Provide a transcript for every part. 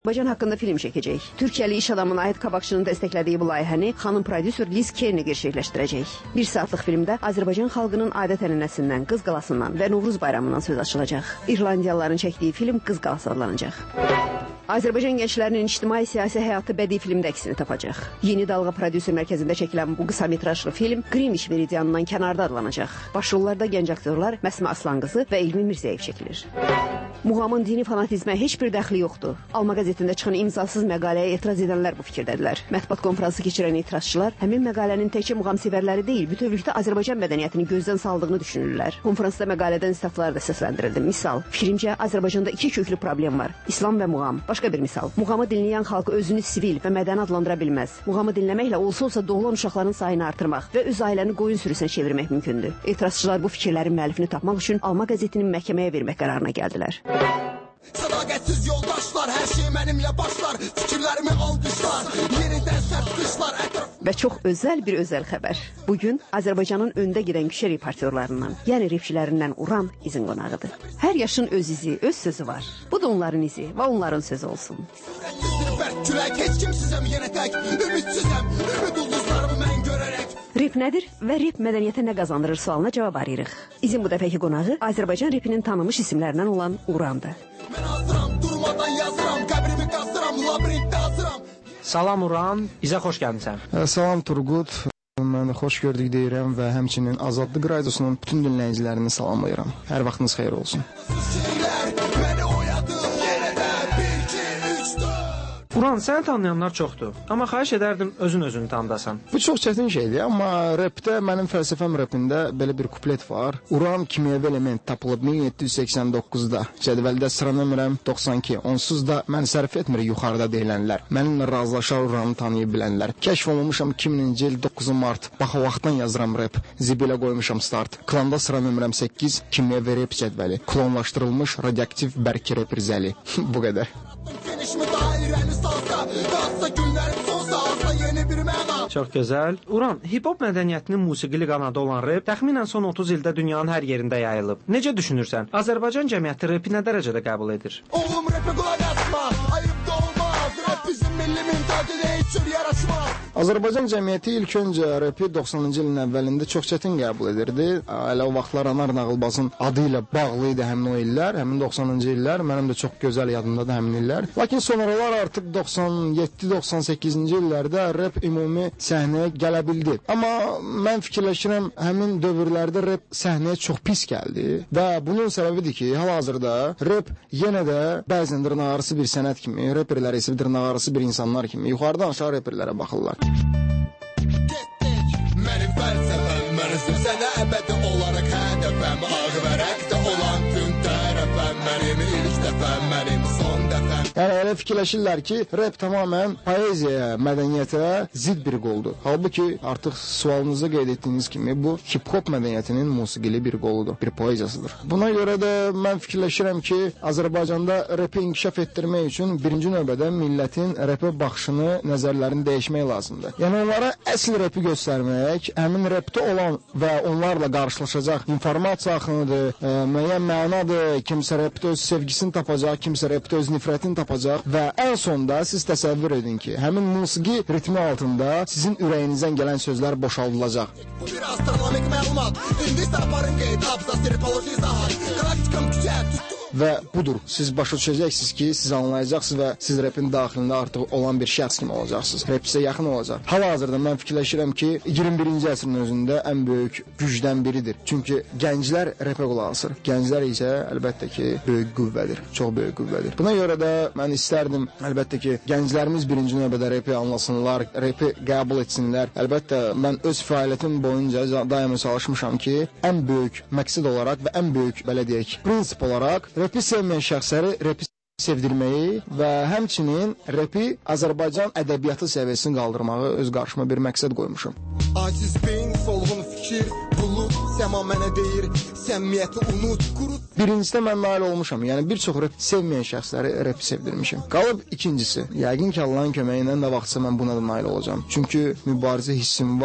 Azərbaycan haqqında film çəkəcək. Türkiyəli iş adamına aid qabaqçının dəstəklədiyi bu layihəni xanım prodüser Liz Kearney gerçəkləşdirəcək. Bir saatlıq filmdə Azərbaycan xalqının adət-ənənəsindən, Qız qalasından və Novruz bayramından söz açılacaq. İrlandiyalıların çəkdiyi film Qız qalası adlanacaq. Azərbaycan gənclərinin ictimai-siyasi həyatı bədii filmdə əksini tapacaq. Yeni Dalğa prodüser mərkəzində çəkilən bu qısa metrajlı film Greenwich meridianından kənarda adlanacaq. Başrollarda gənc aktyorlar Məsmə Aslanqızı və Elmi Mirzəyev çəkilir. Muğamın dini fanatizmə heç bir dəxli yoxdur. Alma qəzetində çıxan imzasız məqaləyə etiraz edənlər bu fikirdədirlər. Mətbuat konfransı keçirən etirazçılar həmin məqalənin təkcə muğamsevərləri deyil, bütövlükdə Azərbaycan mədəniyyətini gözdən saldığını düşünürlər. Konfransda məqalədən istatlar da səsləndirildi. Misal, fikrimcə Azərbaycanda iki köklü problem var: İslam və muğam. Başqa bir misal, muğamı dinləyən xalq özünü sivil və mədəni adlandıra bilməz. Muğamı dinləməklə olsa doğulan uşaqların sayını artırmaq və öz ailəni qoyun sürüsünə çevirmək mümkündür. Etirazçılar bu fikirlərin müəllifini tapmaq üçün Alma qəzetinin məhkəməyə vermək qərarına gəldilər. Sədaqətsiz yoldaşlar, hər şey mənimlə başlar, fikirlərimi alqışlar, yenidən sərt qışlar ətraf... Və çox özəl bir xəbər. Bugün Azərbaycanın öndə gedən küçə reportyorlarından, yəni repçilərindən Uran izin qonağıdır. Hər yaşın öz izi, öz sözü var. Bu da onların izi və onların sözü olsun. Külək, heç kimsizəm yenə tək, ümidsizəm, ümid ulduzlarımı mən görərək. Rep nədir və rep mədəniyyətə nə qazandırır sualına cavab arayırıq. İzin bu dəfəki qonağı Azərbaycan repinin tanınmış isimlərindən olan Urandır. Mən hazıram, durmadan yazıram, qəbrimi qazdıram, labirintdə hazıram. Salam Uran, bizə xoş gəlmisən. Salam Turqut, mən xoş gördük deyirəm və həmçinin Azadlıq Radiosunun bütün dinləyicilərini salamlayıram. Hər vaxtınız xeyir olsun. Uran, səni tanıyanlar çoxdur, amma xahiş edərdim özünü tanıdasan. Bu çox çətin şeydir, amma repdə, mənim fəlsəfəm repində belə bir kuplet var. Uran kimyəvi element tapılıb 1789-da, cədvəldə sıra nömrəm 92, onsuz da mən sərf etmir yuxarıda deyilənlər. Mənimlə razılaşar Uranı tanıya bilənlər. Kəşf olunmuşam 2000-ci il 9 mart, bax o vaxtdan yazıram rep, zibilə qoymuşam start. Klanda sıra nömrəm 8, kimyəvi rep cədvəli, klonlaşdırılmış radioaktiv bərk rep rizəli. Bu qədər. Çox gözəl. Uran, hip-hop mədəniyyətinin musiqili qanadı olan rep təxminən son 30 ildə dünyanın hər yerində yayılıb. Necə düşünürsən? Azərbaycan cəmiyyəti repi nə dərəcədə qəbul edir? Oğlum repə qulaq asma, ayıb da olmaz, rep bizim milli mintaqədə heç cür yaraşmaz. Azərbaycan cəmiyyəti ilk öncə repi 90-cı ilin əvvəlində çox çətin qəbul edirdi. Elə o vaxtlar Anar Nağılbazın adı ilə bağlı idi həmin o illər, həmin 90-cı illər. Mənim də çox gözəl yadımdadır həmin illər. Lakin sonralar artıq 97-98-ci illərdə rep ümumi səhnəyə gələ bildi. Amma mən fikirləşirəm, həmin dövrlərdə rep səhnəyə çox pis gəldi və bunun səbəbidir ki, hal-hazırda rep yenə də bəzən dırnaqarası bir sənət kimi, reperlər isə dırnaqarası bir insanlar kimi yuxarıdan aşağı reperlərə baxırlar. Mənim fəlsəfəm, mənizm sənə əbədi olaraq hədəfəm, ağ vərəqdə olan tüm tərəfəm, mənim ilk dəfəm, mənim son dəfəm. Yəni elə fikirləşirlər ki, rep tamamən poeziyaya, mədəniyyətə zidd bir qoldur. Halbuki artıq sualınızda qeyd etdiyiniz kimi bu hip-hop mədəniyyətinin musiqili bir qoludur, bir poeziyasıdır. Buna görə də mən fikirləşirəm ki, Azərbaycanda repi inkişaf etdirmək üçün birinci növbədə millətin repə baxışını, nəzərlərini dəyişmək lazımdır. Yəni onlara əsl repi göstərmək, həmin repdə olan və onlarla qarşılaşacaq informasiya axınıdır, müəyyən mənadır, kimsə repdə öz sevgisini tapacaq, kimsə repdə öz nifrətini tapacaq və ən sonda siz təsəvvür edin ki, həmin musiqi ritmi altında sizin ürəyinizdən gələn sözlər boşaldılacaq. Bu bir astronomik məlumat, indi isə aparın qeyd, abzas, tripoloji izahat, galaktikam küçə, tutdu. Və budur, siz başa düşəcəksiniz ki, siz anlayacaqsınız və siz repin daxilində artıq olan bir şəxs kimi olacaqsınız. Rep sizə yaxın olacaq. Hal-hazırda mən fikirləşirəm ki, 21-ci əsrin özündə ən böyük gücdən biridir. Çünki gənclər repə qulaq asır. Gənclər isə əlbəttə ki, böyük qüvvədir, çox böyük qüvvədir. Buna görə də mən istərdim, əlbəttə ki, gənclərimiz birinci növbədə repi anlasınlar, repi qəbul etsinlər. Əlbəttə, mən öz fəaliyyətim boyunca daima çalışmışam ki, ən böyük məqsəd olaraq və ən böyük, belə deyək, prinsip olaraq repi sevməyən şəxsləri repi sevdirməyi və həmçinin repi Azərbaycan ədəbiyyatı səviyyəsini qaldırmağı öz qarşıma bir məqsəd qoymuşum. Aciz beyin, solğun fikir, bulud, səma mənə deyir, səmmiyyəti unut, qurut. Birincisidə mən nail olmuşam, yəni bir çox repi sevməyən şəxsləri repi sevdirmişim. Qalıb ikincisi, yəqin ki, Allahın köməyi ilə nə vaxtsa mən buna da nail olacağam. Çünki mübarizə hissim var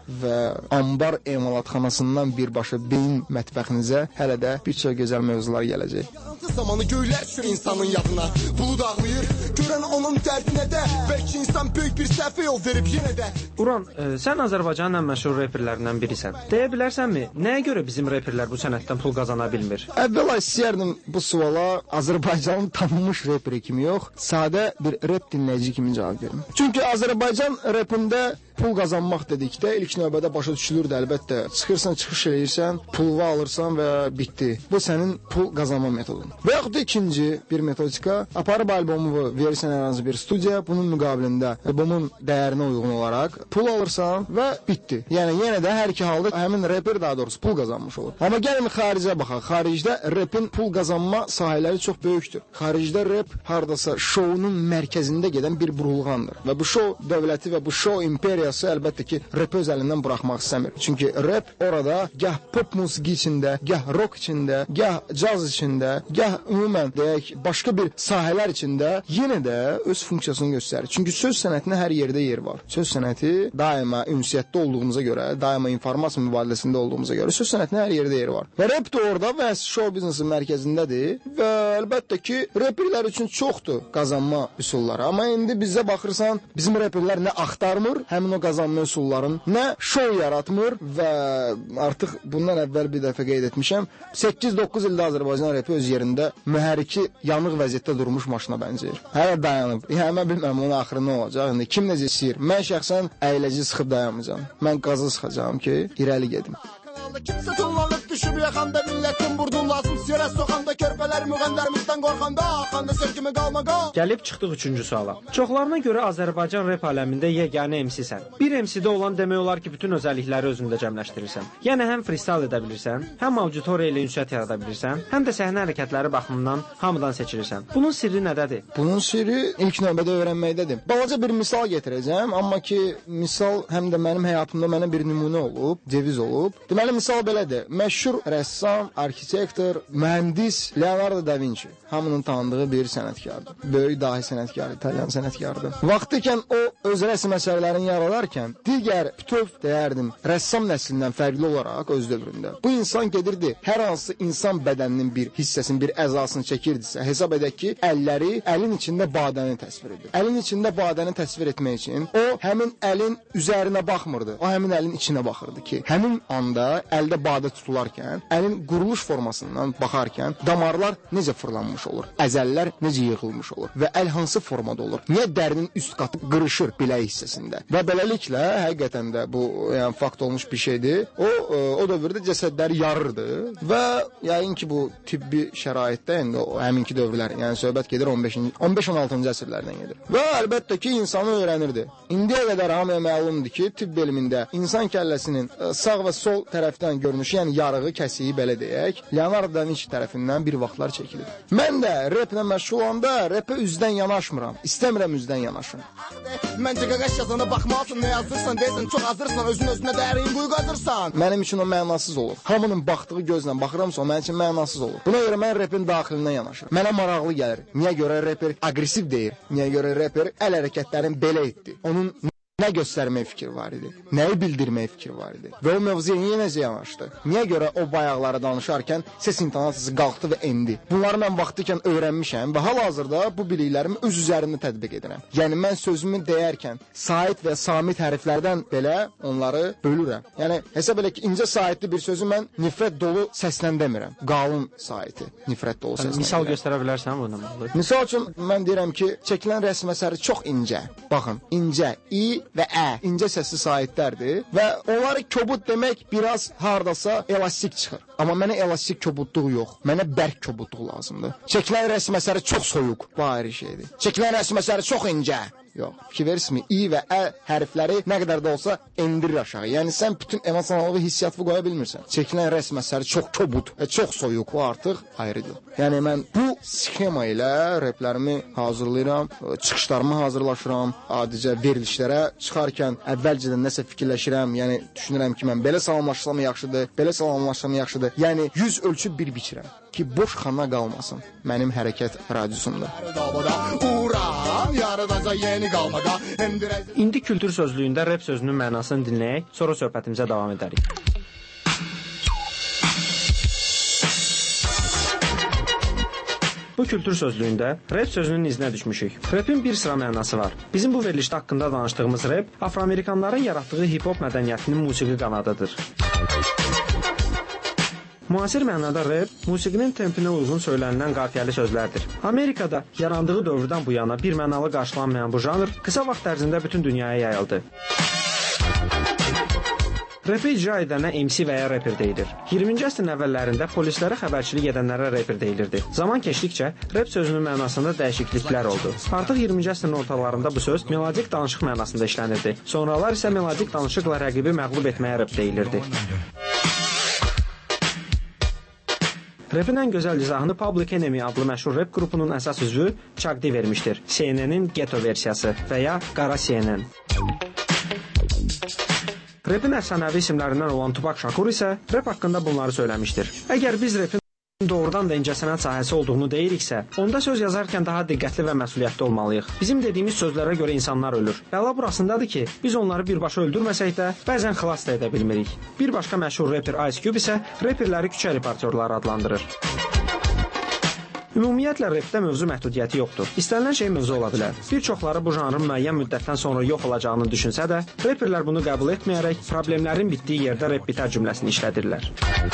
və anbar emalatxanasından birbaşa beyin mətbəxinizə hələ də bir çox gözəl mövzular gələcək. Zamanı göylər düşür insanın yadına, bulud ağlayır, görən onun dərdinə də, bəlkə insan böyük bir səhvə yol verib yenə də. Uran, sən Azərbaycanın ən məşhur reperlərindən birisən. Deyə bilərsənmi, nəyə görə bizim reperlər bu sənətdən pul qazana bilmir? Əvvəla istəyərdim bu suala Azərbaycanın tanınmış reperi kimi yox, sadə bir rep dinləyici kimi cavab verim. Çünki Azərbaycan repində pul qazanmaq dedikdə ilk növbədə başa düşülürdü əlbəttə. Çıxırsan, çıxış eləyirsən, pulunu alırsan və bitdi. Bu sənin pul qazanma metodun. Və yaxud da ikinci bir metodika, aparıb albomu verirsən hər hansı bir studiyaya, bunun müqabilində albomun dəyərinə uyğun olaraq pul alırsan və bitdi. Yəni yenə də hər iki halda həmin reper daha doğrusu pul qazanmış olur. Amma gəlin xaricə baxaq. Xaricdə repin pul qazanma sahələri çox böyükdür. Xaricdə rep hardasa şounun mərkəzində gedən bir burulğandır. Və bu şou dövləti və bu şou imperiyası əlbəttə ki, rep öz əlindən buraxmaq istəmir. Çünki rep orada gah pop musiqi içində, gah rock içində, gah caz içində, gah ümumən deyək başqa bir sahələr içində yenə də öz funksiyasını göstərir. Çünki söz sənətinə hər yerdə yer var. Söz sənəti daima ünsiyyətdə olduğumuza görə, daima informasiya mübadiləsində olduğumuza görə söz sənətinə hər yerdə yer var. Və rep də orada və show biznesin mərkəzindədir və əlbəttə ki, reperlər üçün çoxdur qazanma üsulları. Amma indi bizə baxırsan, bizim reperlər nə axtarmır, həmin o qazanma üsulların, nə show yaratmır və artıq bundan əvvəl bir dəfə qeyd etmişəm, 8-9 ildə Azərbaycan repi öz yerində mühərriki yanıq vəziyyətdə durmuş maşına bənzəyir. Hələ dayanıb. Yəni mən bilmirəm onun axırı nə olacaq. İndi kim necə istəyir? Mən şəxsən əyləci sıxıb dayanmayacağam. Mən qazı sıxacağam ki, irəli gedim. Kimsə tullanıb düşüb yaxanda millətin vurdun lazım yerə soxanda körpələr müğəndərimizdən qorxanda axanda sevgimi qalmaqa. Gəlib çıxdıq 3-cü suala. Çoxlarına görə Azərbaycan rep aləmində yeganə MC-sən. Bir MC-də olan demək olar ki, bütün özəllikləri özündə cəmləşdirirsən. Yəni həm freestyle edə bilirsən, həm auditoriya ilə ünsiyyət yarada bilirsən, həm də səhnə hərəkətləri baxımından hamıdan seçilirsən. Bunun sirri nədədir? Bunun sirri ilk növbədə öyrənməkdədir. Balaca bir misal gətirəcəm, amma ki, misal həm də mənim həyatımda mənə bir nümunə olub, ceviz olub. Deməli misal belədir. Məşhur rəssam, arxitektor, mühəndis Leonardo da Vinci hamının tanıdığı bir sənətkardır. Böyük dahi sənətkar, İtalyan sənətkardır. Vaxtıkən o öz rəsm əsərlərini yaradarkən digər bütöv deyərdim rəssam nəslindən fərqli olaraq öz dövründə. Bu insan gedirdi, hər hansı insan bədəninin bir hissəsini, bir əzasını çəkirdisə, hesab edək ki, əlləri əlin içində badəni təsvir edir. Əlin içində badəni təsvir etmək üçün o həmin əlin üzərinə baxmırdı. O həmin əlin içinə baxırdı ki, həmin anda əldə badə tutularkən, əlin quruluş formasından baxarkən damarlar necə fırlanmış olur, əzəllər necə yığılmış olur və əl hansı formada olur, niyə dərinin üst qatı qırışır bilək hissəsində və beləliklə həqiqətən də bu yəni fakt olmuş bir şeydir. O dövrdə cəsədləri yarırdı və yəqin ki bu tibbi şəraitdə indi o həminki dövrlər, yəni söhbət gedir 15-16-cı əsrlərdən gedir. Və əlbəttə ki insanı öyrənirdi. İndiyə qədər hamıya məlumdur ki, tibb elmində insan kəlləsinin sağ və sol tərəfdən görünüşü, yəni yarığı, kəsiyi belə deyək, Leonardo da Vinci tərəfindən bir vaxtlar çəkilir. Mən də replə məşğul olanda repə üzdən yanaşmıram. İstəmirəm üzdən yanaşım. Məncə qaqaş yazana baxmalısın, nə yazırsan deyəsən, çox azırsan, özünə dərin quyu qazırsan. Mənim üçün o mənasız olur. Hamının baxdığı gözlə baxıramsa, o mənim üçün mənasız olur. Buna görə mən repin daxilinə yanaşıram. Mənə maraqlı gəlir. Niyə görə reper aqressiv deyir? Niyə görə reper əl hərəkətlərini belə etdi? Onun nə göstərmək fikri var idi? Nəyi bildirmək fikri var idi? Və o mövzuya niyə necə yanaşdı? Niyə görə o bayaqları danışarkən ses intonasiyası qalxdı və endi? Bunları mən vaxtıkən öyrənmişəm və hal-hazırda bu biliklərimi öz üzərimdə tətbiq edirəm. Yəni mən sözümü deyərkən sait və samit hərflərdən belə onları bölürəm. Yəni hesab elə ki, incə saitli bir sözü mən nifrət dolu səslə demirəm. Qalın saiti, nifrət dolu səslə. Misal göstərə bilərsən bundan? Misal üçün mən deyirəm ki, çəkilən rəsm əsəri çox incə. Baxın, incə, i və ə incə səsli saitlərdir və onları kobud demək biraz hardasa elastik çıxır. Amma mənə elastik kobudluq yox. Mənə bərk kobudluq lazımdır. Çəkilən rəsm əsəri çox soyuq. Bu ayrı şeydir. Çəkilən rəsm əsəri çox incə. Yox. Fikir verirsiniz, i və ə hərfləri nə qədər də olsa endirir aşağı. Yəni sən bütün emosional və hissiyatı qoya bilmirsən. Çəkilən rəsm əsəri çox kobud və çox soyuq. Bu artıq ayrıdır. Yəni mən bu sxema ilə replərimi hazırlayıram, çıxışlarımı hazırlaşıram, adicə verilişlərə çıxarkən əvvəlcədən nəsə fikirləşirəm. Yəni düşünürəm ki, mən belə salamlaşsam yaxşıdır, belə salamlaşsam yaxşıdır. Yəni 100 ölçüb bir biçirəm ki, boş xana qalmasın mənim hərəkət radiusumda. Uran, yar aradaca yeni qalmaqa. İndi kültür sözlüyündə rep sözünün mənasını dinləyək, sonra söhbətimizə davam edərik. Bu kültür sözlüyündə rap sözünün izinə düşmüşük. Rapin bir sıra mənası var. Bizim bu verilişdə haqqında danışdığımız rap Afroamerikanların yaratdığı hip-hop mədəniyyətinin musiqi qanadıdır. Müasir mənada rap musiqinin tempinə uyğun söylənilən qafiyəli sözlərdir. Amerikada yarandığı dövrdən bu yana bir mənalı qarşılanmayan bu janr qısa vaxt ərzində bütün dünyaya yayıldı. Rapi icra edənə MC və ya rapper deyilir. 20-ci əsrin əvvəllərində polislərə xəbərçilik edənlərə rapper deyilirdi. Zaman keçdikcə rap sözünün mənasında dəyişikliklər oldu. Artıq 20-ci əsrin ortalarında bu söz melodik danışıq mənasında işlənirdi. Sonralar isə melodik danışıqla rəqibi məğlub etməyə rap deyilirdi. Rapin ən gözəl izahını Public Enemy adlı məşhur rap qrupunun əsas üzvü Chuck D vermişdir. CNN-in Ghetto versiyası və ya Qara CNN. Rapin əfsanəvi isimlərindən olan Tupac Shakur isə rap haqqında bunları söyləmişdir. Əgər biz rapin doğrudan da incəsənət sahəsi olduğunu deyiriksə, onda söz yazarkən daha diqqətli və məsuliyyətli olmalıyıq. Bizim dediyimiz sözlərə görə insanlar ölür. Bəla burasındadır ki, biz onları birbaşa öldürməsək də, bəzən xilas da edə bilmirik. Bir başqa məşhur rapper Ice Cube isə rapperləri küçə reportyorları adlandırır. Ümumiyyətlə rapdə mövzu məhdudiyyəti yoxdur. İstənilən şey mövzu ola bilər. Bir çoxları bu janrın müəyyən müddətdən sonra yox olacağını düşünsə də, rapperlər bunu qəbul etməyərək problemlərin bitdiyi yerdə rap bitər cümləsini işlədirlər.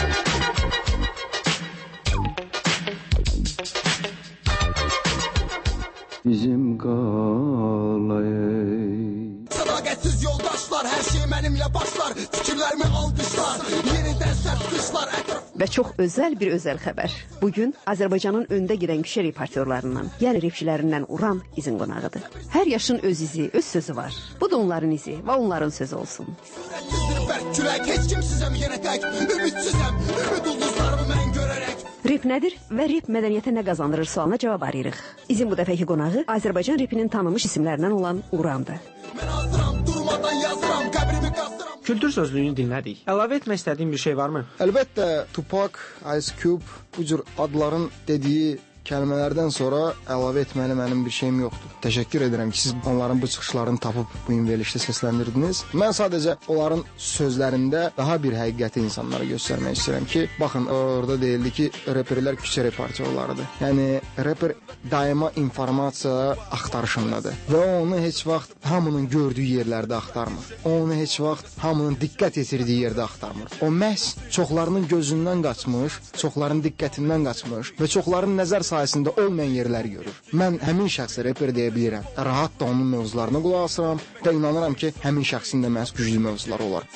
Bizim qalayı Sədaqətsiz yoldaşlar, hər şey mənimlə başlar. Fikirlərimi alqışlar, yenidən sərt qışlar ətraf. Və çox özəl bir özəl xəbər. Bugün Azərbaycanın öndə gedən küçə reportyorlarından, yəni rapçilərindən Uran izin qonağıdır. Hər yaşın öz izi, öz sözü var. Bu da onların izi və onların sözü olsun. Kürək, heç kimsizəm yenə tək, ümidsizəm, ümid ulduzlarımı mən görərək. Rap nədir və rap mədəniyyətə nə qazandırır sualına cavab arayırıq. İzin bu dəfəki qonağı Azərbaycan rapinin tanınmış isimlərindən olan Urandır. Mən hazıram, durmadan yazıram, qəbrimi qazdıram. Kültür sözlüyünü dinlədik. Əlavə etmək istədiyin bir şey varmı? Əlbəttə, Tupac, Ice Cube bu cür adların dediyi kəlmələrdən sonra əlavə etməli mənim bir şeyim yoxdur. Təşəkkür edirəm ki, siz onların bu çıxışlarını tapıb bu verilişdə səsləndirdiniz. Mən sadəcə onların sözlərində daha bir həqiqəti insanlara göstərmək istəyirəm ki, baxın, orada deyildi ki, rapperlər küçə reportyorlarıdır. Yəni, rapper daima informasiya axtarışındadır və onu heç vaxt hamının gördüyü yerlərdə axtarmır. Onu heç vaxt hamının diqqət yetirdiyi yerdə axtarmır. O məhz çoxlarının gözündən qaçmış, çoxlarının diqqətindən qaçmış və çoxlarının nəzər sayəsində olmayan yerləri görür. Mən həmin şəxsi rapper deyə bilirəm. Rahat da onun mövzularına qulaq asıram və inanıram ki, həmin şəxsin də məhz güclü mövzuları olar.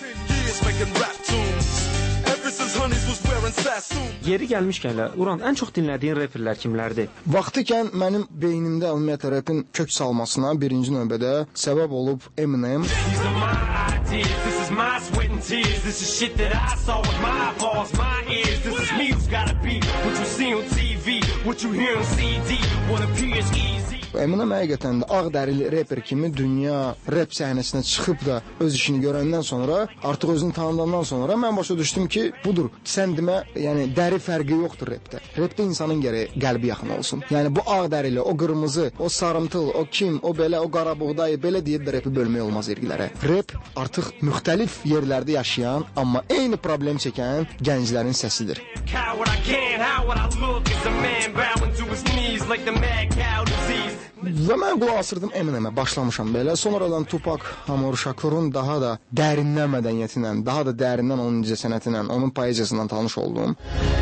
Yeri gəlmişkən, Uran, ən çox dinlədiyin rapperlər kimlərdir? Vaxtıkən mənim beynimdə ümumiyyətlə rapin kök salmasına birinci növbədə səbəb olub Eminem. Eminem həqiqətən də ağdərili rapper kimi dünya rap səhnəsinə çıxıb da öz işini görəndən sonra, artıq özünü tanıdandan sonra mən başa düşdüm ki, budur, sən demə, yəni dəri fərqi yoxdur rapdə. Rapdə insanın gərək qəlbi yaxın olsun. Yəni bu ağdərili, o qırmızı, o sarımtıl, o kim, o belə, o qarabuğdayı, belə deyib də rapi bölmək olmaz ergilərə. Rap artıq müxtəlif yerlərdə yaşayan, amma eyni problem çəkən gənclərin səsidir. Və mən qulaq asırdım Eminemə, başlamışam belə. Sonradan Tupac Shakur'un daha da dərindən mədəniyyətinlə, daha da dərindən onun incəsənətinlə, onun poeziyasından tanış oldum.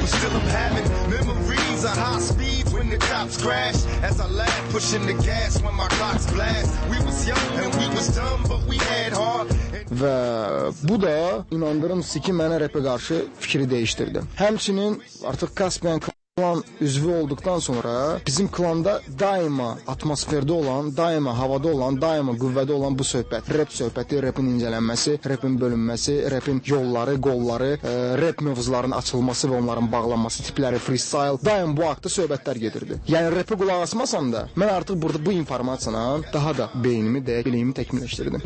Və bu da inandırım ki, mənə rapə qarşı fikri dəyişdirdi. Həmçinin artıq Caspian klan üzvü olduqdan sonra bizim klanda daima atmosferdə olan, daima havada olan, daima qüvvədə olan bu söhbət, rap söhbəti, rapin incələnməsi, rapin bölünməsi, rapin yolları, qolları, rap mövzularının açılması və onların bağlanması, tipləri, freestyle, daim bu haqda söhbətlər gedirdi. Yəni rapə qulaq asmasam da, mən artıq burada bu informasiyanla daha da beynimi, biliyimi təkmilləşdirdim.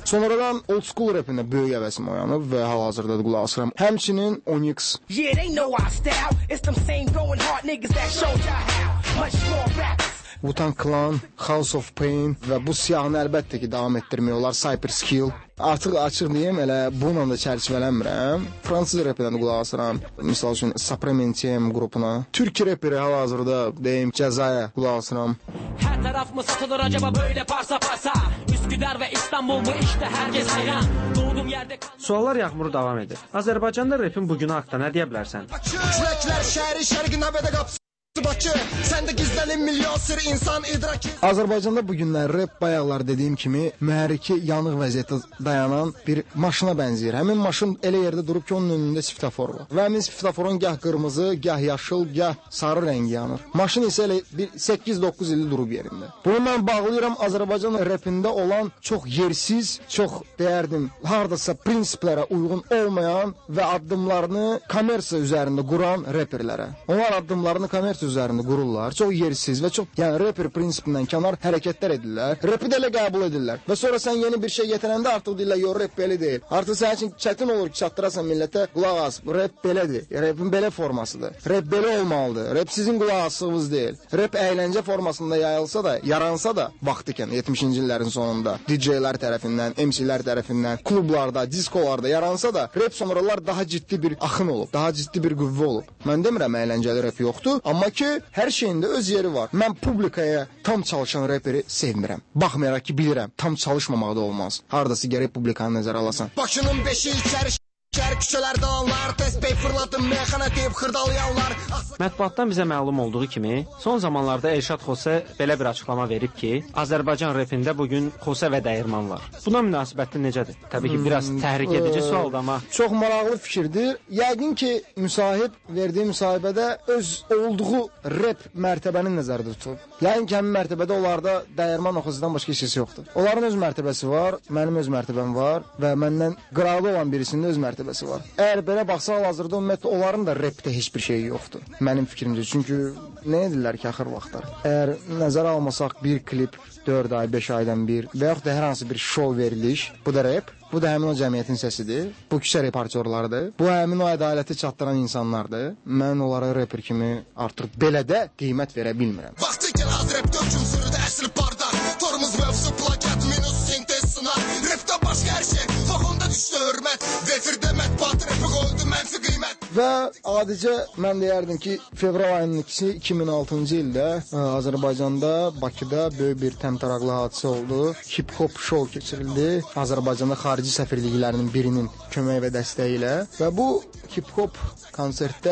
Sonradan old school rapində böyük həvəsim oyanıb və hal-hazırda da qulaq asıram. Həmçinin Onyx. Yeah, they know our style. It's them same going hard niggas that showed y'all how. Much more rappers. Wu-Tang Clan, House of Pain və bu siyahını əlbəttə ki, davam etdirmək olar. Cyper Skill. Artıq açıq deyim, elə bununla da çərçivələnmirəm. Fransız rapindən də qulaq asıram. Misal üçün Suprementiem qrupuna. Türk raperi hal-hazırda deyim Cəzaya qulaq asıram. Her taraf mı satılır acaba böyle parça parça? Üsküdar ve İstanbul mu işte herkes hayran. Doğduğum yerde Suallar yağmuru davam edir. Azərbaycanda rapin bugünü haqqında nə deyə bilərsən? Küləklər şəhəri şərqin nəbədə qapısı Bakı, səndə gizlənib milyon sır insan idraki. Azərbaycanda bu günlər rap bayaqlar dediyim kimi mühərriki yanıq vəziyyətdə dayanan bir maşına bənzəyir. Həmin maşın elə yerdə durub ki, onun önündə svetofor var. Və həmin svetoforun gah qırmızı, gah yaşıl, gah sarı rəngi yanır. Maşın isə elə bir 8-9 ildir durub yerində. Bunu mən bağlayıram Azərbaycan rapində olan çox yersiz, çox deyərdim, hardasa prinsiplərə uyğun olmayan və addımlarını kommersiya üzərində quran reperlərə. Onlar addımlarını kommersiya üzərində qururlar. Çox yersiz və çox, yəni rapper prinsipindən kənar hərəkətlər edirlər. Rapi də elə qəbul edirlər. Və sonra sən yeni bir şey gətirəndə artıq deyirlər, "Yo, rap belə deyil." Artıq sənin üçün çətin olur ki, çatdırasan millətə, "Qulaq as, rap belədir. Rapin belə formasıdır. Rap belə olmalıdır. Rap sizin qulaq asdığınız deyil." Rap əyləncə formasında yayılsa da, yaransa da vaxtikən 70-ci illərin sonunda DJ-lər tərəfindən, MC-lər tərəfindən, klublarda, diskolarda yaransa da, rap sonralar daha ciddi bir axın olub, daha ciddi bir qüvvə olub. Mən demirəm əyləncəli rap yoxdur, amma ki, hər şeyində öz yeri var. Mən publikaya tam çalışan raperi sevmirəm. Baxmayaraq ki, bilirəm, tam çalışmamaq da olmaz. Hardası gərək publikanı nəzərə alasan. Başının beşi içəri küçələrdə alanlar, təsbih fırladım, meyxana deyib xırdalayanlar. Mətbuatdan bizə məlum olduğu kimi, son zamanlarda Elşad Xose belə bir açıqlama verib ki, Azərbaycan rapində bugün Xose və dəyirman var. Buna münasibətin necədir? Təbii ki, biraz təhrik edici sualdır, amma çox maraqlı fikirdir. Yəqin ki, müsahib verdiyi müsahibədə öz olduğu rap mərtəbəni nəzərdə tutub. Yəqin ki, həmin mərtəbədə onlarda dəyirman oxucudan başqa heç kəsi yoxdur. Onların öz mərtəbəsi var, mənim öz mərtəbəm var və məndən qıraqda olan birisinin öz mərtəbəsi var. Əgər belə baxsa, hal-hazırda ümumiyyətlə onların da rapdə heç bir şey yoxdur. Mənim fikrimcə. Çünki nə edirlər ki, axır vaxtlar? Əgər nəzərə almasaq bir klip 4 ay, 5 aydan bir və yaxud da hər hansı bir şou veriliş, bu da rap. Bu da həmin o cəmiyyətin səsidir. Bu küçə reportyorlarıdır. Bu həmin o ədaləti çatdıran insanlardır. Mən onlara rapper kimi artıq belə də qiymət verə bilmirəm. Vaxtı gəl az rap döküm sürüdə əsl barda. Torumuz mövzu plakat minus sintez sınar. Rapdə başqa hər şey, vaxonda düşdü hörmət. Vefirdə mətbuat rapi qoydu mənfi qiymət. Və adicə mən deyərdim ki, fevral ayının 2-si 2006-cı ildə Azərbaycanda, Bakıda böyük bir təmtəraqlı hadisə oldu. Hip-hop show keçirildi. Azərbaycanda xarici səfirliklərinin birinin kömək və dəstəyi ilə. Və bu hip-hop konsertdə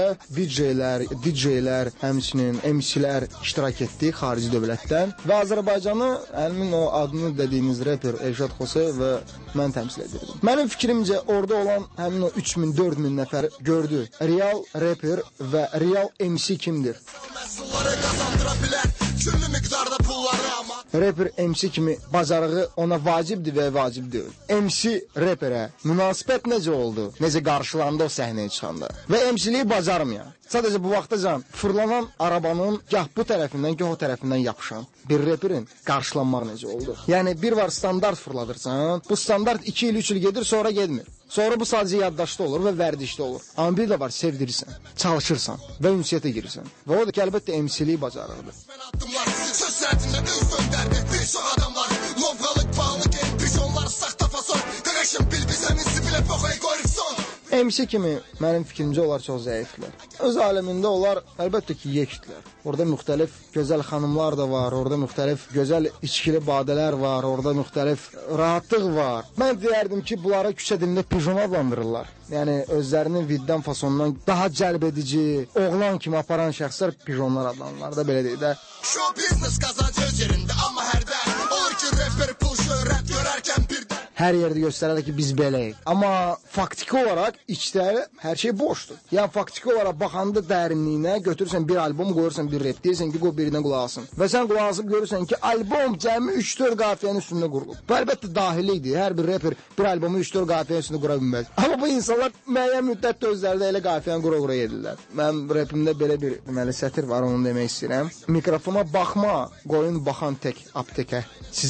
DJ-lər, həmçinin MC-lər iştirak etdi xarici dövlətdən. Və Azərbaycanı, həmin o adını dediyimiz rapper Elşad Xose və mən təmsil edirdim. Mənim fikrimcə orada olan həmin o 3000-4000 nəfər gördü. Real rapper və real MC kimdir? Məhsulları qazandıra bilər, küllü miqdarda pulları amma. Rapper MC kimi bacarığı ona vacibdir və vacib deyil. MC rapperə münasibət necə oldu? Necə qarşılandı o səhnəyə çıxanda? Və MC-liyi bacarmayan, sadəcə bu vaxtacan fırlanan arabanın gah bu tərəfindən, gah o tərəfindən yapışan bir rapperin qarşılanmaq necə oldu? Yəni bir var standart fırladırsan, bu standart 2 il, 3 il gedir, sonra getmir. Sonra bu sadəcə yaddaşda olur və vərdişdə olur. Amma bir də var, sevdirirsən, çalışırsan və ünsiyyətə girirsən. Və o da ki, əlbəttə MC-liyi bacarırdı. Mən addımlar, söz sərətində üz döndərdi bir çox adamlar. Lovqalıq, bağlı gen, pijonlar, saxta fason. Qırışın bil bizəmin sibilə poxay qoyruq son. MC kimi mənim fikrimcə onlar çox zəifdirlər. Öz aləmində onlar əlbəttə ki, yekdilər. Orada müxtəlif gözəl xanımlar da var, orada müxtəlif gözəl içkili badələr var, orada müxtəlif rahatlıq var. Mən deyərdim ki, bunlara küçə dilində pijon adlandırırlar. Yəni özlərinin viddən fasonundan daha cəlb edici, oğlan kimi aparan şəxslər pijonlar adlanırlar da, belə deyək də. Show business qazancı öz yerində, amma hərdən olur ki, rapper pul şöhrət görərkən birdən. Hər yerdə göstərələr ki, biz beləyik. Amma faktiki olaraq içləri hər şey boşdur. Yəni faktiki olaraq baxanda dərinliyinə götürürsən bir albom, qoyursan bir rap, deyirsən ki, qoy birindən qulaq asın. Və sən qulaq asıb görürsən ki, albom cəmi 3-4 qafiyənin üstündə qurulub. Bu əlbəttə dahilikdir. Hər bir rapper bir albomu 3-4 qafiyənin üstündə qura bilməz. Amma bu insanlar müəyyən müddətdə özlərində elə qafiyəni qura-qura edirlər. Mənim rapimdə belə bir deməli sətir var, onu demək istəyirəm. Mikrofona baxma, qoyun baxan tək aptekə. Sizin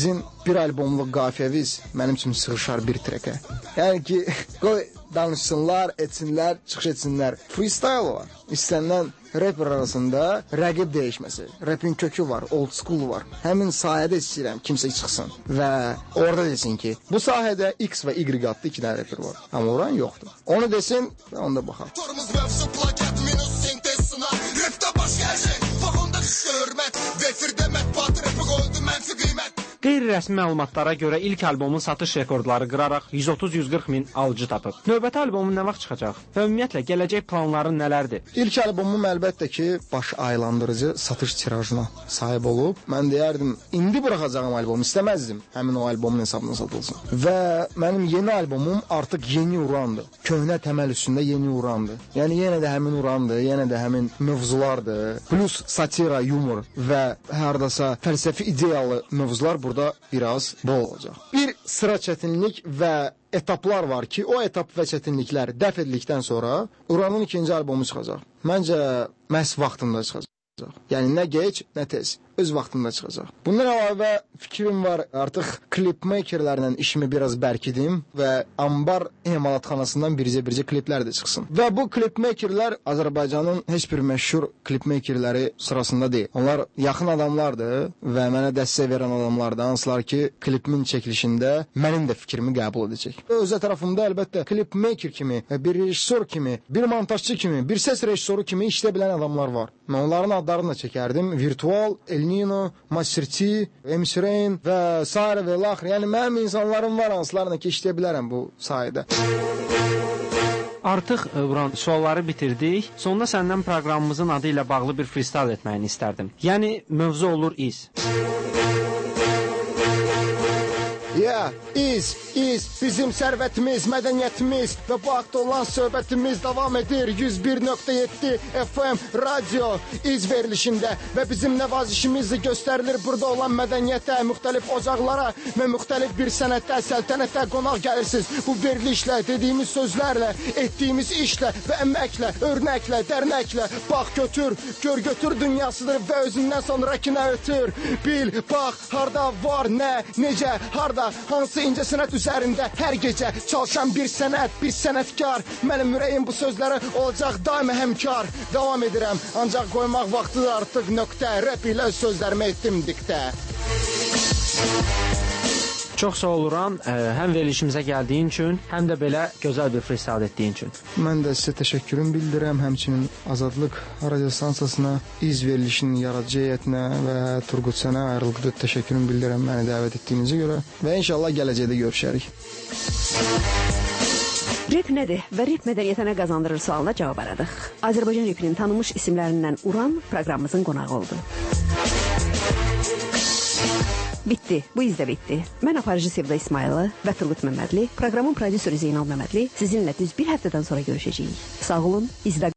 bir albomluq qafiyəviz mənim üçün sığışar bir trekə. Yəni ki, qoy danışsınlar, etsinlər, çıxış etsinlər. Freestyle var. İstənilən rapper arasında rəqib dəyişməsi. Rapin kökü var, old school var. Həmin sahədə istəyirəm kimsə çıxsın və orada desin ki, bu sahədə X və Y adlı 2 dənə rapper var. Amma oran yoxdur. Onu desin və onda baxaq. Torumuz mövzu plaket minus sintez sınav. Rapdə başqa hər şey, vaxonda düşdü hörmət. Defirdə mətbuat rapi qoydu mənfi qiymət. Qeyri-rəsmi məlumatlara görə ilk albomun satış rekordları qıraraq 130-140 min alıcı tapıb. Növbəti albomun nə vaxt çıxacaq və ümumiyyətlə gələcək planların nələrdir? İlk albomum əlbəttə ki, baş aylandırıcı satış tirajına sahib olub. Mən deyərdim, indi buraxacağım albomu istəməzdim. Həmin o albomun hesabına satılsın. Və mənim yeni albomum artıq yeni urandır. Köhnə təməl üstündə yeni urandır. Yəni yenə də həmin urandır, yenə də həmin mövzulardır. Plus satira, yumor və hardasa fəlsəfi ideyalı mövzular burada biraz bol olacaq. Bir sıra çətinlik və etaplar var ki, o etap və çətinliklər dəf edildikdən sonra Uranın ikinci albomu çıxacaq. Məncə məhz vaxtında çıxacaq. Yəni nə gec, nə tez. Öz vaxtında çıxacaq. Bundan əlavə fikrim var, artıq klipmakerlərlə işimi biraz bərkidim və Ambar emalatxanasından bircə kliplər də çıxsın. Və bu klipmakerlər Azərbaycanın heç bir məşhur klipmakerləri sırasında deyil. Onlar yaxın adamlardır və mənə dəstək verən adamlardır. Hansılar ki, klipimin çəkilişində mənim də fikrimi qəbul edəcək. Özə tərəfimdə əlbəttə klipmaker kimi, bir rejissor kimi, bir montajçı kimi, bir səs rejissoru kimi işlə bilən adamlar var. Mən onların adlarını da çəkərdim. Virtual, Nino, Master T, MC Rain və sairə və laxır. Yəni mənim insanlarım var hansılarla ki işləyə bilərəm bu sayədə. Artıq Uran, sualları bitirdik. Sonunda səndən proqramımızın adı ilə bağlı bir freestyle etməyini istərdim. Yəni mövzu olur iz. İz bizim sərvətimiz, mədəniyyətimiz və bu haqda olan söhbətimiz davam edir. 101.7 FM radio iz verilişində və bizim nəvazişimiz göstərilir burada olan mədəniyyətə, müxtəlif ocaqlara və müxtəlif bir sənətə, səltənətə qonaq gəlirsiniz. Bu verilişlə, dediyimiz sözlərlə, etdiyimiz işlə və əməklə, örnəklə, dərnəklə, bax götür, gör götür dünyasıdır və özündən sonrakına ötür. Bil, bax, harda var, nə, necə, harda, hansı incə sənət üzərində hər gecə çalışan bir sənət, bir sənətkar. Mənim ürəyim bu sözlərə olacaq daima həmkar. Davam edirəm, ancaq qoymaq vaxtıdır artıq nöqtə. Rap ilə öz sözlərimi etdim diktə. Çox sağ oluram, həm verilişimizə gəldiyin üçün, həm də belə gözəl bir freestyle etdiyin üçün. Mən də sizə təşəkkürüm bildirirəm, həmçinin Azadlıq radio stansiyasına, iz verilişinin yaradıcı heyətinə və Turqut sənə ayrılıqda təşəkkürüm bildirirəm məni dəvət etdiyinizə görə və inşallah gələcəkdə görüşərik. Rap nədir və rap mədəniyyətə nə qazandırır sualına cavab aradıq. Azərbaycan rapinin tanınmış isimlərindən Uran proqramımızın qonağı oldu. Bitdi, bu izdə bitdi. Mən aparıcı Sevda İsmayılı və Turqut Məmmədli, proqramın prodüsörü Zeynal Məmmədli sizinlə düz bir həftədən sonra görüşəcəyik. Sağ olun, izdə